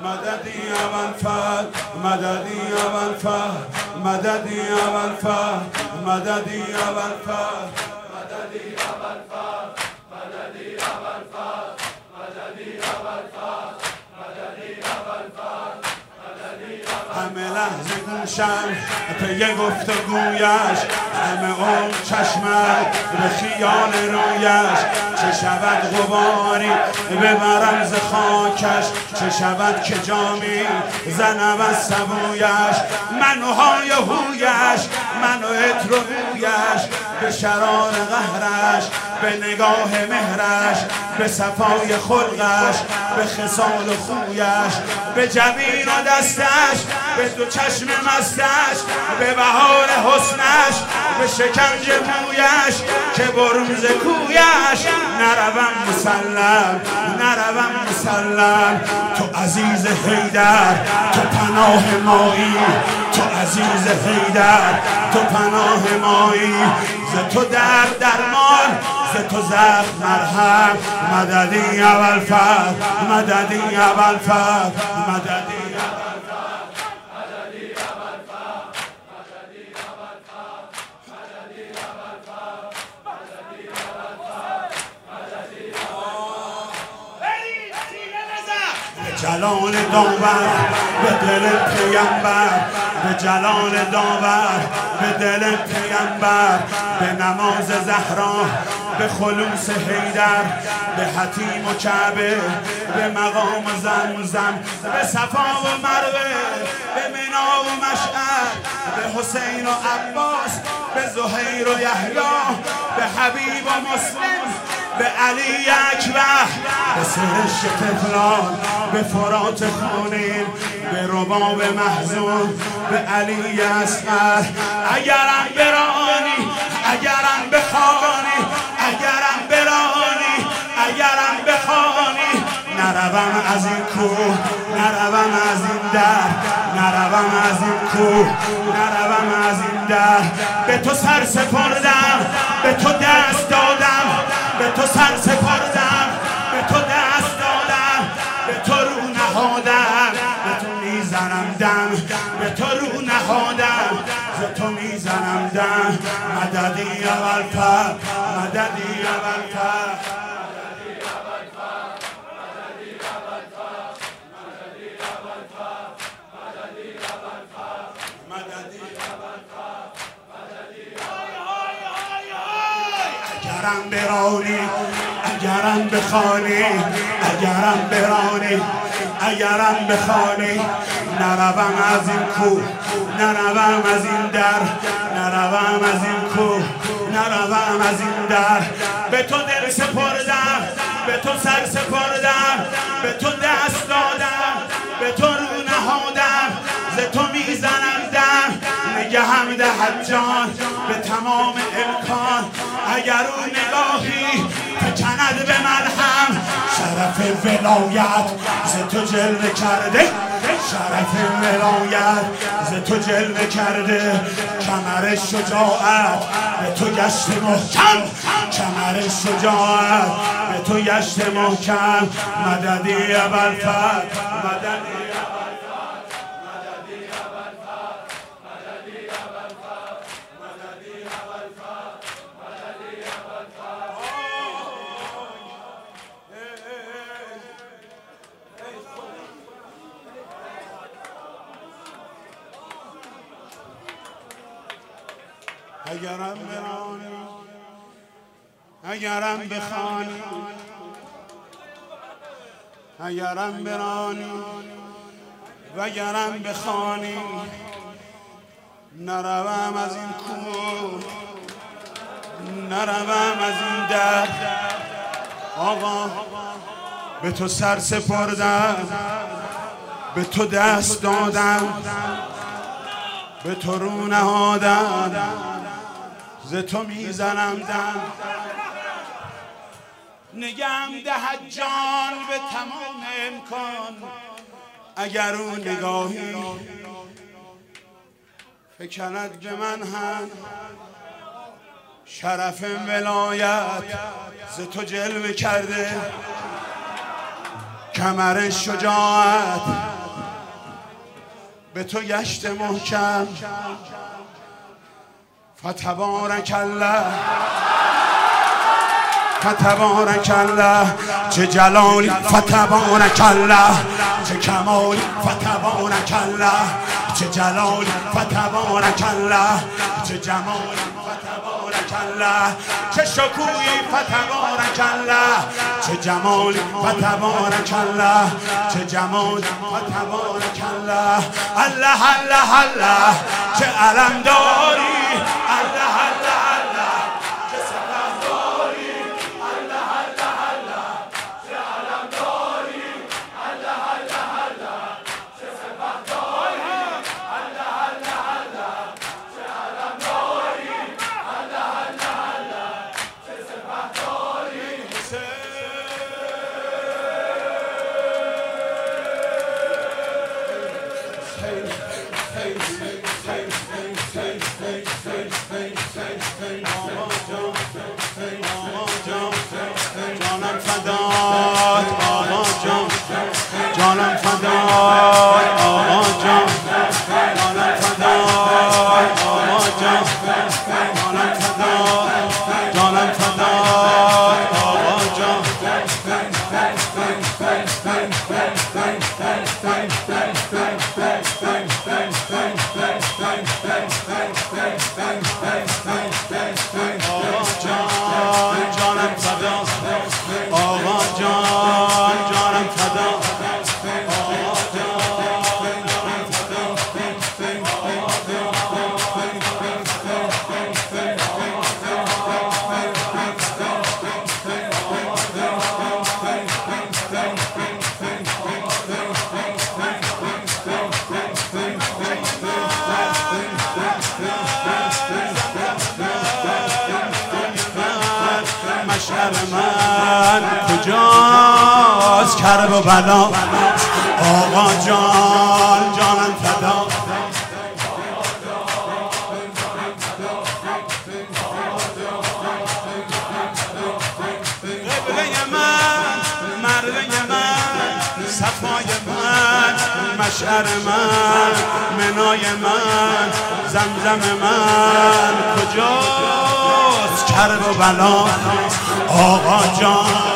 مددی ابوالفضل مددی ابوالفضل مددی ابوالفضل مددی ابوالفضل مددی ابوالفضل مددی ابوالفضل مددی ابوالفضل مددی ابوالفضل همه لحظه گوشم پی گفتگویش همه اون چشمم به خیال رویش چه شود غباری ببرم ز خاکش چه شود که جامی زنم از سبویش من و های هویش من و عطر و بویش به شرار قهرش به نگاه مهرش به صفای خلقش به خصال و خویش به جبین و دستش به دو چشم مستش به بهار حسنش به شکنج مویش که برمز کویش نروم مسلم نروم مسلم تو عزیز حیدر تو پناه مایی تو عزیز حیدر تو پناه مایی ز تو درد درمان ز تو زخم مرهم مددی ابوالفضل مددی ابوالفضل مددی جلال داور به دل پیامبر به جلال داور به دل پیامبر به نماز زهرا به خلوص حیدر به حتیم و کعبه به مقام زمزم به صفا و مروه به منا و مشعر به حسین و عباس به زهیر و یحیی به حبیب و مسلم به علی اکبر به سرشت طفلان به فرات خونین به رباب محزون به علی اصغر اگرم برانی اگرم بخوانی اگرم برانی اگرم بخوانی نروم از این کوه نروم از این در نروم از این کوه نروم از این در به تو سر سپردم به تو دست دادم به تو سر سپردم به تو دست دادم به تو رو نهادم به تو میزنم دم به تو رو نهادم ز تو میزنم دم مددی ابوالفضل مددی ابوالفضل اگرم برانی اگرم بخوانی اگرم برانی اگرم بخوانی نروم از این کوه نروم از این در نروم از این کوه نروم از این در به تو دل سپردم به تو سر سپردم به تو دست دادم به تو رو نهادم ز تو میزنم دم نگهم دهد جان به تمام امکان اگر او نگاهی فکند به من هم شرف ولایت ز تو جلوه کرده شرف ولایت ز تو جلوه کرده کمر شجاعت به تو گشت محکم کمر شجاعت به تو گشت محکم مددی ابوالفضل مددی اگرم برانی اگرم بخوانی اگرم برانی وگرم بخوانی نروم از این کوه نروم از این در آقا به تو سر سپردم به تو دست دادم به تو رو نهادم ز تو میزنم دم نگم دهد جان به تمام امکان اگر او نگاهی فکند به من هم شرف ولایت ز تو جلوه کرده کمر شجاعت به تو گشت محکم فتبارک الله فتبارک الله چه جلالی فتبارک الله چه کمالی فتبارک الله چه جلالی فتبارک الله چه جمالی فتبارک الله چه شکوهی فتبارک الله چه جمالی فتبارک الله چه جمالی فتبارک الله الله الله الله چه علم داری الله الله الله چه سپه داری الله الله الله چه علم داری الله الله الله چه سپه داری الله الله الله چه علم داری الله الله الله چه سپه داری جانم فدای آقا جان جانم فدای آقا جان جانم فدای آقا جان جانم فدای جانم فدای آقا جان جانم فدا آقا جان جانم فدا آقا جان مشعر من کجاست کرب و بلا آقا جان جانم فدا قبله من مرده من صفای من مشعر من منای من زمزم من کجاست کرب و بلا آقا جان